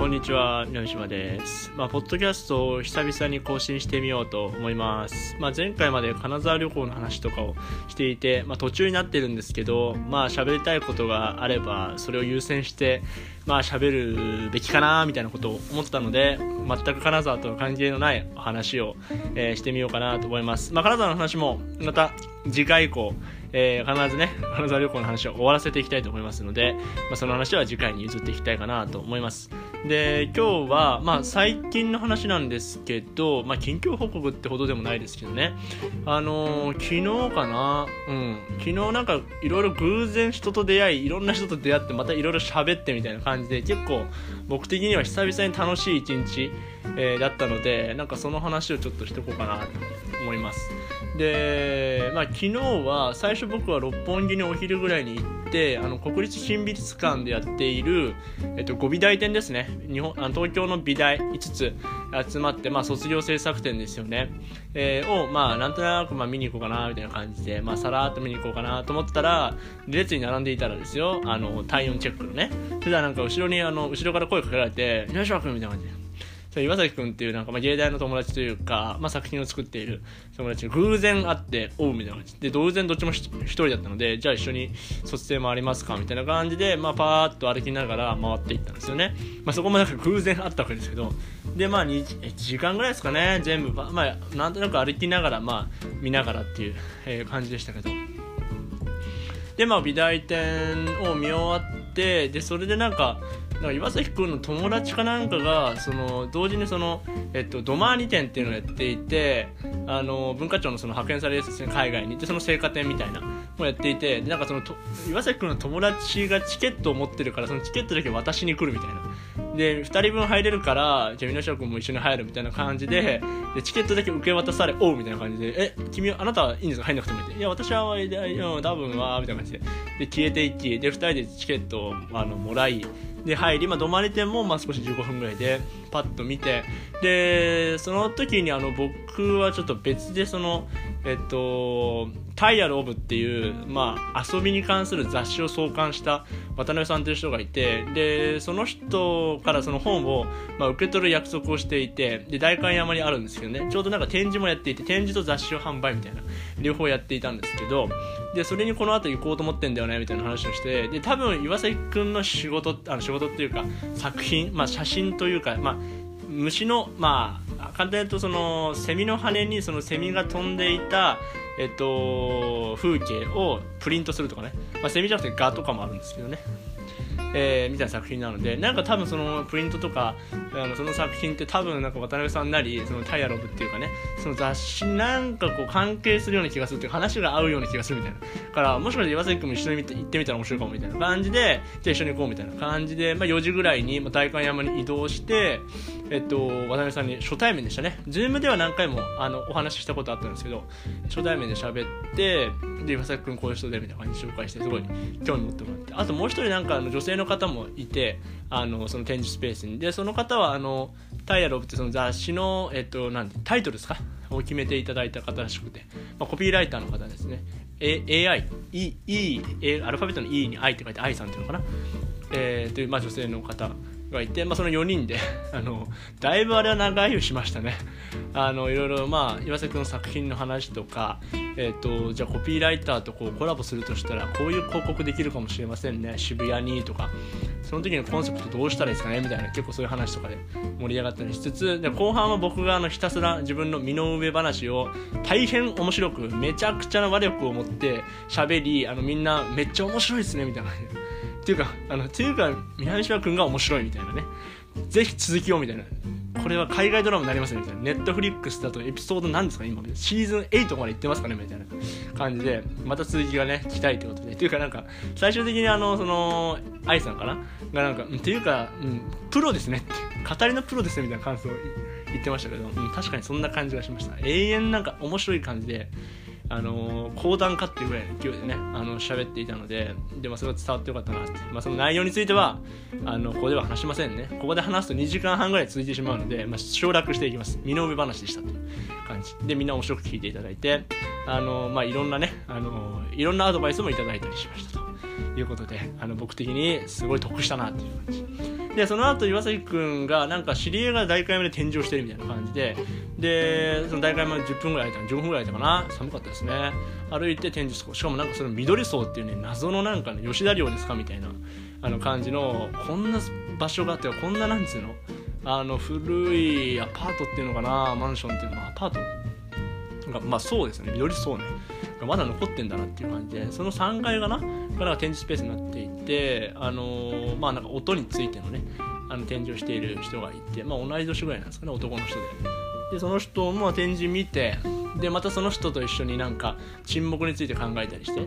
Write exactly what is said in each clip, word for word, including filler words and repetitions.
んにちは、南島です。まあ、ポッドキャストを久々に更新してみようと思います。まあ、前回まで金沢旅行の話とかをしていて、まあ、途中になってるんですけど、まあ、喋りたいことがあれば、それを優先して、まあ、喋るべきかな、みたいなことを思ったので、全く金沢との関係のないお話を、えー、してみようかなと思います。まあ、金沢の話も、また次回以降、えー、必ずね金沢旅行の話を終わらせていきたいと思いますので、まあ、その話は次回に譲っていきたいかなと思います。で、今日は、まあ、最近の話なんですけど、まあ、近況報告ってほどでもないですけどね、あのー、昨日かな、うん、昨日なんかいろいろ偶然人と出会い、いろんな人と出会ってまたいろいろ喋ってみたいな感じで、結構僕的には久々に楽しい一日、えー、だったので、なんかその話をちょっとしていこうかなと思います。で、まあ、昨日は最初僕は六本木にお昼ぐらいに行って、あの国立新美術館でやっている、えっと、ご美大展ですね、日本あの東京の美大いつつ集まって、まあ、卒業制作展ですよね、えー、を、まあ、なんとなく、まあ、見に行こうかなみたいな感じで、まあ、さらっと見に行こうかなと思ったら、列に並んでいたらですよ、あの体温チェックのね、それではなんか後ろにあの後ろから声かけられて、よいしょ君みたいな感じで、岩崎くんっていうなんか、まあ、芸大の友達というか、まあ、作品を作っている友達が偶然会っておうみたいな感じで、同然どっちも一人だったので、じゃあ一緒に卒生もありますかみたいな感じで、まあ、パーッと歩きながら回っていったんですよね。まあ、そこもなんか偶然会ったわけですけど、でまあいちじかんぐらいですかね、全部、まあ、なんとなく歩きながら、まあ、見ながらっていう、えー、感じでしたけど、でまあ美大展を見終わって、でそれでなんかなんか岩崎くんの友達かなんかがその同時にその、えっと、ドマーニ展っていうのをやっていて、あの文化庁のその派遣されるですね、海外に行ってその聖火展みたいなもやっていて、でなんかそのと岩崎くんの友達がチケットを持ってるから、そのチケットだけ渡しに来るみたいな。でふたりぶん入れるから、じゃあ皆くんも一緒に入るみたいな感じで、でチケットだけ受け渡され、おうみたいな感じで、え君あなたはいいんですか、入んなくてもいいって、いや私はいや多分はみたいな感じで、で消えていき、でふたりでチケットをあのもらい、で入り、まあ、泊まり店もまあ少しじゅうごふんぐらいでパッと見て、でその時にあの僕はちょっと別でそのえっとタイアルオブっていう、まあ、遊びに関する雑誌を創刊した渡辺さんという人がいて、でその人からその本を、まあ、受け取る約束をしていて、で代官山にあるんですけどね、ちょうどなんか展示もやっていて、展示と雑誌を販売みたいな両方やっていたんですけど、でそれにこの後行こうと思ってんだよねみたいな話をして、で多分岩崎くんの仕事あの仕事っていうか作品、まあ、写真というか、まあ、虫のまあ簡単に言うと、そのセミの羽にそのセミが飛んでいた、えっと、風景をプリントするとかね、まあ、セミじゃなくてガとかもあるんですけどね、えー、みたいな作品なので、なんか多分そのプリントとかあのその作品って多分なんか渡辺さんなりそのタイアロブっていうかね、その雑誌なんかこう関係するような気がするっていうか、話が合うような気がするみたいな、からもしかして岩崎君も一緒に行ってみたら面白いかもみたいな感じで、じゃあ一緒に行こうみたいな感じで、まあ、よじぐらいに代官山に移動して、えっと、渡辺さんに初対面でしたね。ズームでは何回もあのお話ししたことあったんですけど、初対面で喋って、で岩崎君こういう人でみたいな感じで紹介して、すごい興味持ってもらって、あともう一人なんかあの女性の方もいて、あのその展示スペースに、でその方はあのタイアロブってその雑誌の、えっと、なんタイトルですかを決めていただいた方らしくて、まあ、コピーライターの方ですね。A、エーアイ、E、E、アルファベットの E に I って書いて I さんっていうのかな、えー、という、まあ、女性の方がいて、まあ、そのよにんであのだいぶあれは長いをしましたね。あのいろいろ、まあ、岩崎の作品の話とか、えー、とじゃあコピーライターとこうコラボするとしたらこういう広告できるかもしれませんね、渋谷にとか、その時のコンセプトどうしたらいいですかねみたいな、結構そういう話とかで盛り上がったりしつつ、で後半は僕があのひたすら自分の身の上話を大変面白くめちゃくちゃな話力を持って喋り、あのみんなめっちゃ面白いですねみたいなっていうか、あのっていうか南島君が面白いみたいなね、ぜひ続きをみたいな、これは海外ドラマになりますねみたいな、ネットフリックスだとエピソードなんですかね今シーズンエイトまで行ってますかねみたいな感じで、また続きがね聞きたいということで、っていうかなんか最終的にあのその愛さんかながなんかっていうか、うん、プロですねって語りのプロですねみたいな感想を言ってましたけど、うん、確かにそんな感じがしました。永遠なんか面白い感じで、あのー、講談かっていうぐらいの勢いでねあの喋っていたので、でもそれが伝わってよかったなって、まあ、その内容についてはあのここでは話しませんね。ここで話すとにじかんはんぐらい続いてしまうので、まあ、省略していきます。身の上話でしたという感じで、みんな面白く聞いていただいて、あのーまあ、いろんなね、あのー、いろんなアドバイスもいただいたりしましたと。 いうことで、あの僕的にすごい得したなっていう感じで、その後岩崎くんがなんか知り合いが大会まで展示をしてるみたいな感じで、でその大会までじゅっぷんぐらい空いたじゅうごふんぐらい空いたかな、寒かったですね。歩いて展示、しかもなんかその緑荘っていうね、謎のなんかね、吉田寮ですかみたいなあの感じの、こんな場所があって、こんななんつうの、あの古いアパートっていうのかな、マンションっていうのかな、アパートが、まあそうですね、緑荘ねがまだ残ってんだなっていう感じで、そのさんがいかなから展示スペースになっていて、あのー、まあなんか音についてのね、あの展示をしている人がいて、まあ同い年ぐらいなんですかね、男の人で。でその人も展示見て、でまたその人と一緒になんか沈黙について考えたりして、うん、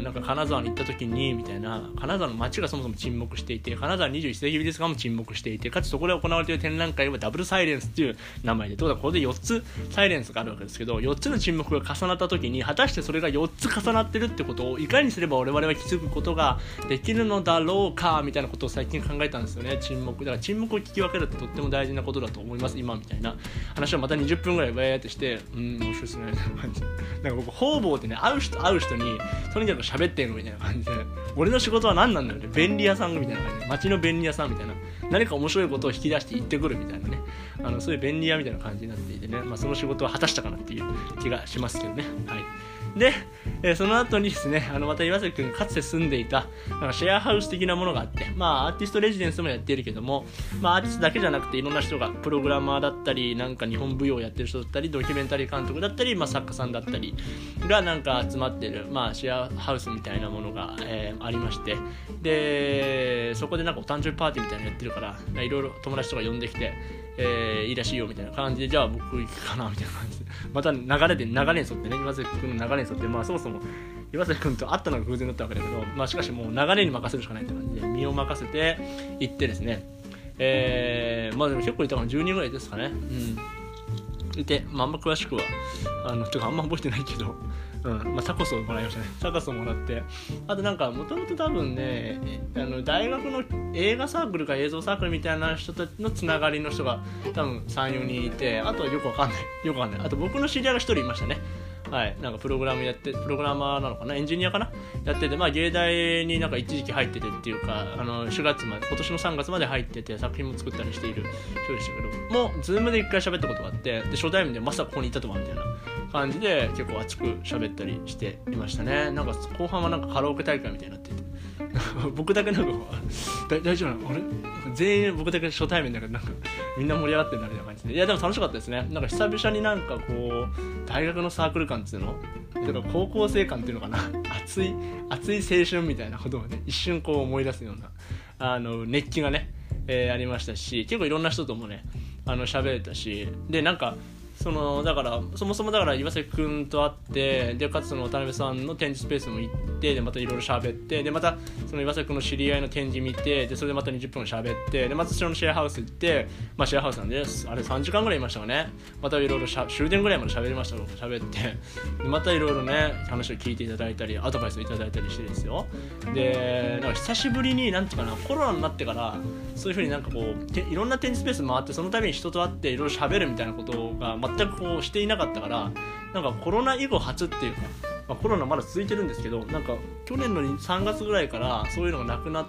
なんか金沢に行った時にみたいな、金沢の街がそもそも沈黙していて、金沢にじゅういっ世紀美術館も沈黙していて、かつそこで行われている展覧会はダブルサイレンスっていう名前で、どうだここでよっつサイレンスがあるわけですけど、よっつの沈黙が重なった時に果たしてそれがよっつ重なってるってことをいかにすれば我々は気づくことができるのだろうかみたいなことを最近考えたんですよね。沈黙だから沈黙を聞き分けるってとっても大事なことだと思います今みたいな話をまたにじゅっぷんぐらいバーってして、うん、面白いですねみたいな感じ。なんか僕方々ってね、会う人会う人にとにかく喋ってるみたいな感じで、俺の仕事は何なんだよね、便利屋さんみたいな感じで、街の便利屋さんみたいな、何か面白いことを引き出して言ってくるみたいなね、あのそういう便利屋みたいな感じになっていてね、まあ、その仕事は果たしたかなっていう気がしますけどね。はい。で、えー、その後にですね、あのまた岩崎くんがかつて住んでいたなんかシェアハウス的なものがあって、まあアーティストレジデンスもやっているけども、まあアーティストだけじゃなくていろんな人がプログラマーだったり、なんか日本舞踊をやってる人だったり、ドキュメンタリー監督だったり、まあ作家さんだったりがなんか集まってる、まあシェアハウスみたいなものが、えー、ありまして、でそこでなんかお誕生日パーティーみたいなのやってるから、いろいろ友達とか呼んできて、えー、いいらしいよみたいな感じで、じゃあ僕行くかなみたいな感じで、また流れで流れに沿ってね、岩崎君の流れに沿って、まあそもそも岩崎君と会ったのが偶然だったわけだけど、まあしかしもう流れに任せるしかないって感じで身を任せて行ってですね、えー、まあでも結構いたかな、じゅうにんぐらいですかね、うん、いて、まああんま詳しくはあのとかあんま覚えてないけど、うん、まあタコスをもらいましたね。タコスをもらって、あとなんかもともと多分ね、あの大学の映画サークルか映像サークルみたいな人たちのつながりの人が多分さん、よにんいて、あとはよくわかんないよくわかんないあと僕の知り合いがひとりいましたね。はい、なんかプログラムやってプログラマーなのかな、エンジニアかなやってて、まあ芸大になんか一時期入っててっていうか、あのしがつまで、今年のさんがつまで入ってて作品も作ったりしている人でしたけど、もうズームで一回喋ったことがあって、で初対面でまさかここにいたとはみたいな感じで結構熱く喋ったりしていましたね。なんか後半はなんかカラオケ大会みたいになってて僕だけなんか大丈夫なの、俺全員僕だけ初対面だからなんかみんな盛り上がってるんだみたいな感じで、いやでも楽しかったですね。なんか久々になんかこう大学のサークル感っていうのとか高校生感っていうのかな、熱い熱い青春みたいなことをね一瞬こう思い出すようなあの熱気がね、えー、ありましたし、結構いろんな人ともねあの喋れたし、でなんかそのだからそもそもだから岩崎くんと会って、でかつその渡辺さんの展示スペースも行って、でまたいろいろ喋って、でまたその岩崎くんの知り合いの展示見て、でそれでまたにじゅっぷん喋って、でまたそのシェアハウス行って、まあシェアハウスなんであれさんじかんぐらいいましたかね。またいろいろ終電ぐらいまで喋りましたけど、喋ってでまたいろいろね話を聞いていただいたりアドバイスをいただいたりしてですよ。でなんか久しぶりになんていうかな、コロナになってからそういう風になんかこういろんな展示スペース回って、その度に人と会っていろいろ喋るみたいなことが全くこうしていなかったから、なんかコロナ以後初っていうか、まあ、コロナまだ続いてるんですけど、なんか去年のさんがつぐらいからそういうのがなくなって、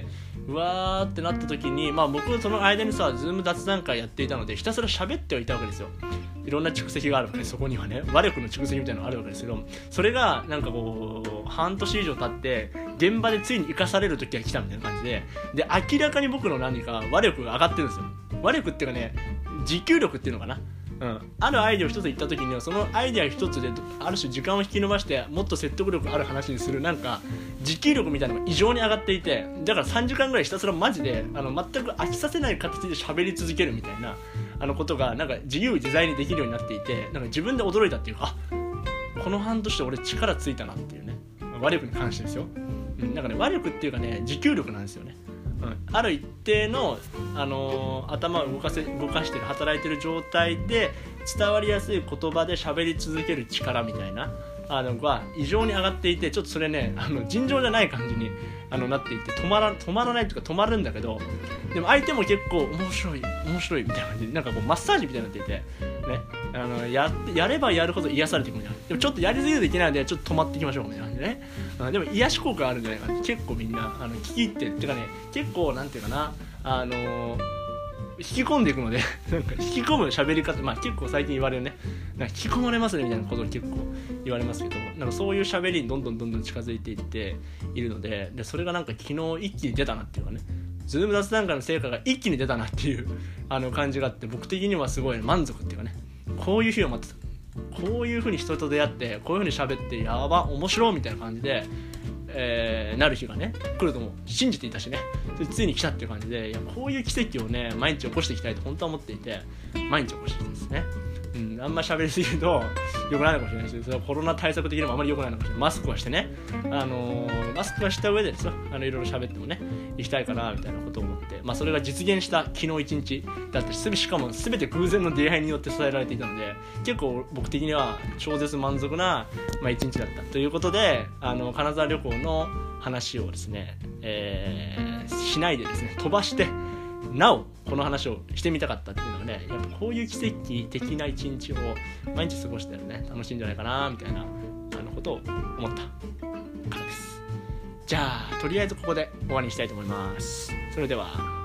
うわーってなった時に、まあ僕その間にさズーム雑談会やっていたのでひたすら喋ってはいたわけですよ。いろんな蓄積があるわけで、そこにはね和力の蓄積みたいなのがあるわけですけど、それがなんかこう半年以上経って現場でついに生かされる時が来たみたいな感じで、で明らかに僕の何か和力が上がってるんですよ。和力っていうかね、持久力っていうのかな、うん、あるアイデアを一つ言った時にはそのアイデア一つである種時間を引き伸ばしてもっと説得力ある話にするなんか持久力みたいなのが異常に上がっていて、だからさんじかんぐらいひたすらマジであの全く飽きさせない形で喋り続けるみたいなあのことがなんか自由自在にできるようになっていて、なんか自分で驚いたっていうか、あこの半年で俺力ついたなっていうね、和力に関してですよ、うん、なんかね和力っていうかね持久力なんですよね。うん、ある一定の、あのー、頭を動かせ動かしてる働いてる状態で伝わりやすい言葉で喋り続ける力みたいなあのが異常に上がっていて、ちょっとそれねあの尋常じゃない感じにあのなっていて、止まら止まらないというか止まるんだけど、でも相手も結構面白い面白いみたいな感じでなんかこうマッサージみたいになっていてね、 あの や, やればやるほど癒されていくみたいな。でもちょっとやりすぎるといけないのでちょっと止まっていきましょうみたいな感じでね。あでも癒し効果あるんじゃないかな。結構みんなあの聞き入ってっていうかね、結構なんていうかな、あのー、引き込んでいくのでなんか引き込む喋り方、まあ結構最近言われるね、なんか引き込まれますねみたいなことを結構言われますけど、なんかそういう喋りにどんどんどんどん近づいていっているので、でそれがなんか昨日一気に出たなっていうかね、ズーム雑談会の成果が一気に出たなっていうあの感じがあって、僕的にはすごい満足っていうかね、こういう日を待ってた、こういう風に人と出会ってこういう風に喋ってやば面白いみたいな感じで、えー、なる日がね来るとも信じていたしね、ついに来たっていう感じで、いやこういう奇跡をね毎日起こしていきたいと本当は思っていて、毎日起こしていきたいですね。うん、あんま喋りすぎると良くないのかもしれないし、それはコロナ対策的にもあまり良くないのかもしれない。マスクはしてね、あのー、マスクはした上でですよ、あのいろいろ喋ってもね行きたいかなみたいなことを思って、まあそれが実現した昨日一日だったし、しかも全て偶然の出会いによって支えられていたので、結構僕的には超絶満足な、まあ、一日だったということで、あの金沢旅行の話をですね、えー、しないでですね飛ばしてなおこの話をしてみたかったっていうのはね、やっぱこういう奇跡的な一日を毎日過ごしてるね楽しいんじゃないかなみたいなあのことを思ったからです。じゃあとりあえずここで終わりにしたいと思います。それでは。